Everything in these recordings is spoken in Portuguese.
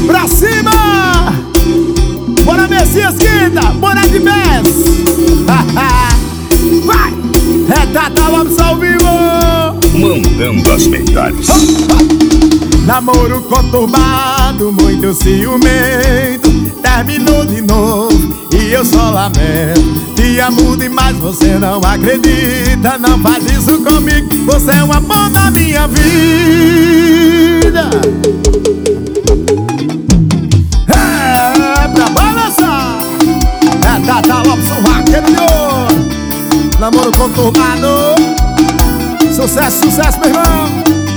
Pra cima! Bora Messias Quinta, bora de vez. Vai! É Tata Lopes ao vivo, mandando as medalhas. Namoro conturbado, muito ciumento, terminou de novo e eu só lamento. Te amo demais, você não acredita. Não faz isso comigo, você é o amor da minha vida. É pra balançar. É Tata Lopes, o vaqueiro de ouro. Namoro conturbado. Sucesso, sucesso, meu irmão.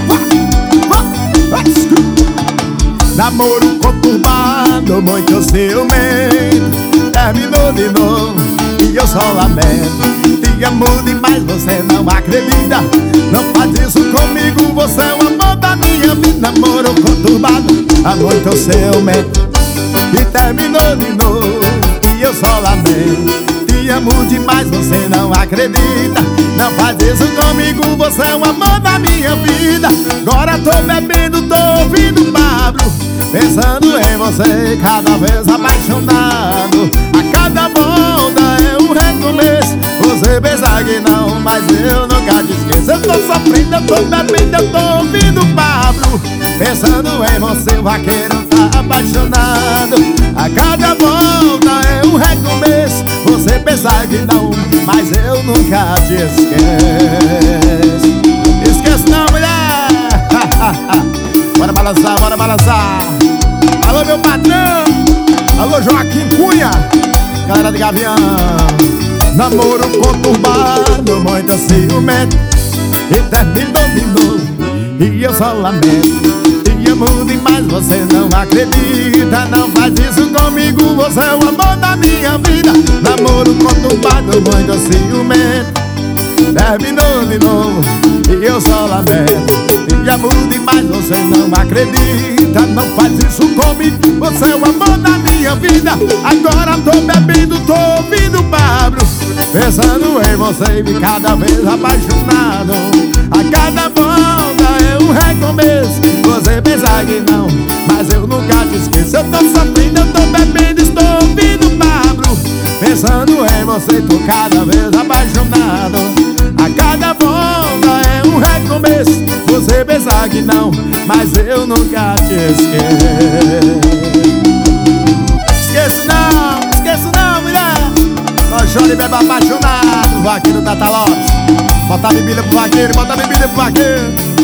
Namoro conturbado, muito ciumento, terminou de novo e eu só lamento. Te amo demais, você não acredita. Não faz isso comigo, você é o amor da minha vida. Namoro conturbado, há muito ciumento e terminou de novo e eu só lamento. Te amo demais, você não acredita. Não faz isso comigo, você é o amor da minha vida. Agora tô bebendo, tô ouvindo Pablo, pensando em você, cada vez apaixonado. A cada volta é um recomeço. Você pensa que não, mas eu nunca te esqueço. Eu tô sofrendo, eu tô bebendo, eu tô ouvindo Pablo, pensando em você, o vaqueiro tá apaixonado. A cada volta é um recomeço. Você pensa que não, mas eu nunca te esqueço. Esqueço não, mulher. Bora balançar, bora balançar. Alô, meu patrão. Alô, Joaquim Cunha, galera de Gavião. Namoro conturbado, muito ciumento e terminou de novo e eu só lamento. Te amo demais, você não acredita. Não faz isso comigo, você é o amor da minha vida. Namoro conturbado, muito ciumento, terminou de novo e eu só lamento. Te amo demais, você não acredita. Não faz isso comigo, você é o amor da minha vida. Agora tô bebendo, tô ouvindo Pablo, pensando em você e cada vez apaixonado. A cada volta é um recomeço. Você pensa que não, mas eu nunca te esqueço. Eu tô sofrendo, eu tô bebendo, estou ouvindo Pablo, pensando em você, tô cada vez apaixonado. A cada volta é um recomeço. Você pensa que não, mas eu nunca te esqueço. Esqueço não, mulher. Nós chora e bebe apaixonado. Vaqueiro Tata Lopes. Bota a bebida pro vaqueiro, bota a bebida pro vaqueiro.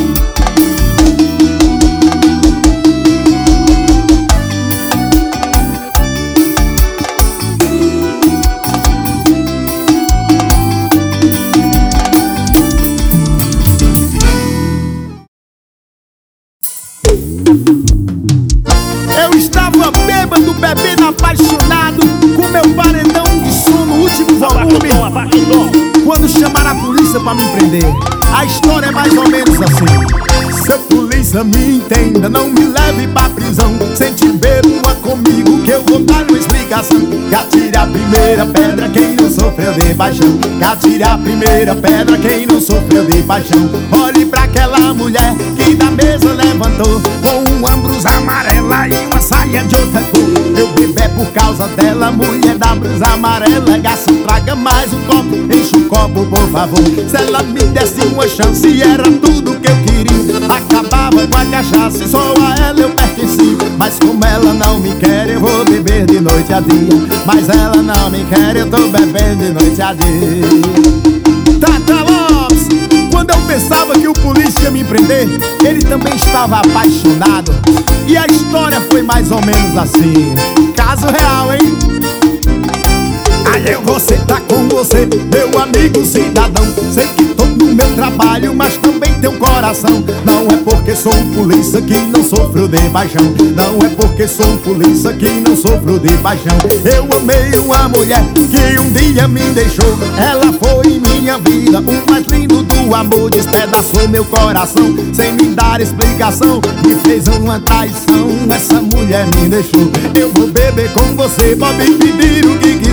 Eu estava bêbado, bebendo apaixonado, com meu paredão de som no último volume, quando chamaram a polícia pra me prender. A história é mais ou menos assim. Seu polícia, me entenda, não me leve pra prisão. Sente beba comigo que eu vou dar uma explicação. Que atire a primeira pedra quem não sofreu de paixão. Que atire a primeira pedra quem não sofreu de paixão. Olhe pra aquela mulher que da mesa levantou, com uma blusa amarela e uma saia de outra cor. Eu bebi por causa dela, mulher da blusa amarela. Garçom, traga mais um copo, enche o copo por favor. Se ela me desse uma chance, era tudo que eu queria. Acabava com a cachaça e só a ela eu pertenci. Mas como ela não me quer, eu vou beber de noite a dia. Mas ela não me quer, eu tô bebendo de noite a dia. Tata Lopes, quando eu pensava que o polícia ia me prender, ele também estava apaixonado. E a história foi mais ou menos assim. Caso real, hein? Aí eu vou sentar com você, meu amigo cidadão. Sei que tô no meu trabalho, mas também tenho coração. Não é porque sou um polícia que não sofro de paixão. Não é porque sou um polícia que não sofro de paixão. Eu amei uma mulher que um dia me deixou. Ela foi minha vida, o mais lindo do amor. Despedaçou meu coração sem me dar explicação. Me fez uma traição, essa mulher me deixou. Eu vou beber com você, pode pedir o que quiser.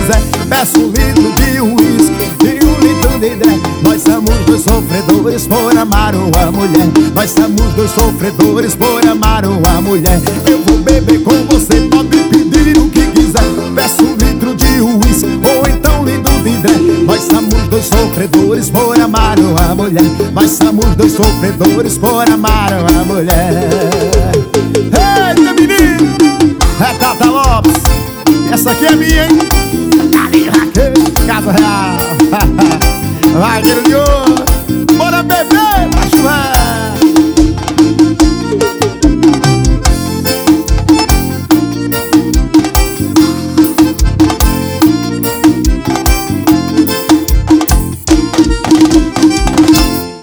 peço 1 litro de uísque e 1 litro de dré. Nós somos 2 sofredores por amar uma mulher. Nós somos 2 sofredores por amar uma mulher. Eu vou beber com você, pode pedir o que quiser. Peço 1 litro de uísque ou então 1 litro de dré. Nós somos 2 sofredores por amar uma mulher. Nós somos 2 sofredores por amar uma mulher. Eita, menino! É Tata Lopes. Essa aqui é minha, hein? Casa Real. Vai, Guilherme.